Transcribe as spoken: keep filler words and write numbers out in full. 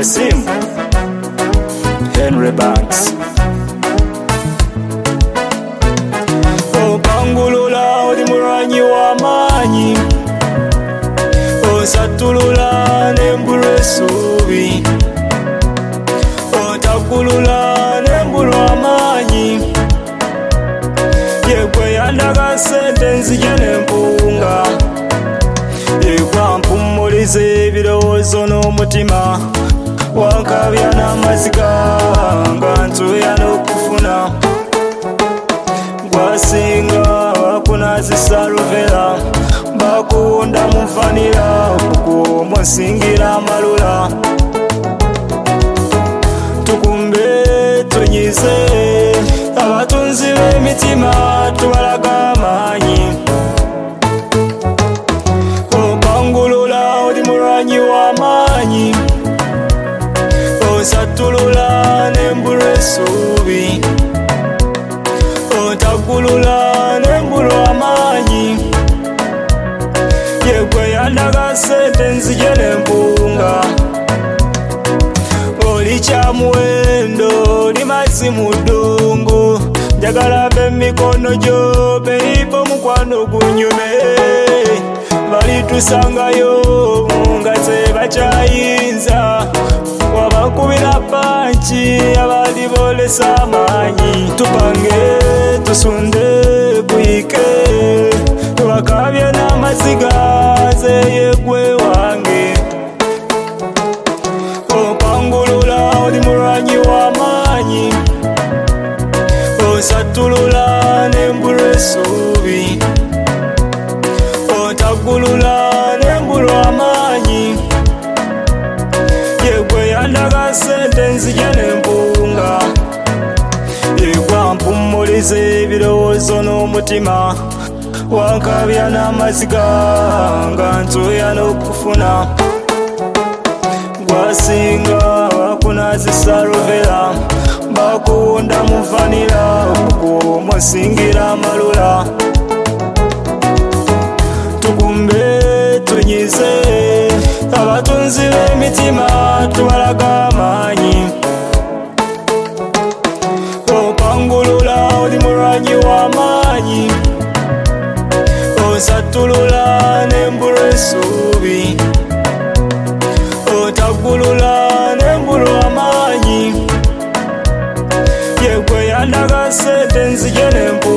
essimu Henry Banks. Okangulula oli mulwanyi w'amaanyi, osatulula n'embulwa essuubi, otakulula n'embulwa amaanyi, yegwe yandaga ssente nzije n'empunga, yegwe mpummuliza ebirowoozo n'omutima, wankabya n'amaziga nga ntuya n'okufuna, gwasinga wakunazisa luvera, bakuwunda munfanira okukuwoma osingira amalula, tukumbe tunyize abatunzi b'emitima tubalaga amaanyi. Okangulula oli mulwanyi w'amaanyi, osatulula n'embulwa essuubi, otakulula n'embulwa amaanyi, yegwe yandaga ssente nzije n'empunga, oli kyamuwendo oli mazzi mu ddungu, njagala b'emikono gyo beyipa omukwano gunyume, balitusangayo nga tebakyayinza, wabakubira panki abali bolesa amaanyi, tupange tusunde kuyike, tubakabye n'amaziga ze yegwe wange. Okangulula oli mulwanyi w'amaanyi, osatulula n'embulwa essuubi, otakulula n'embulwa amaanyi, yegwe yandaga ssente nzije n'empunga, yegwe mpummuliza ebirowoozo n'omutima, wankabya n'amaziga nga ntuya n'okufuna, gwasinga wakunazisa luvera, bakuwunda munfanira okukuwoma osingira amalula, tukumbe tunyize abatunzi b'emitima tubalaga amaanyi. Okangulula oli mulwanyi w'amaanyi, osatulula n'embulwa essuubi, otakulula n'embulwa amaanyi, yegwe yandaga ssente nzije n'empunga.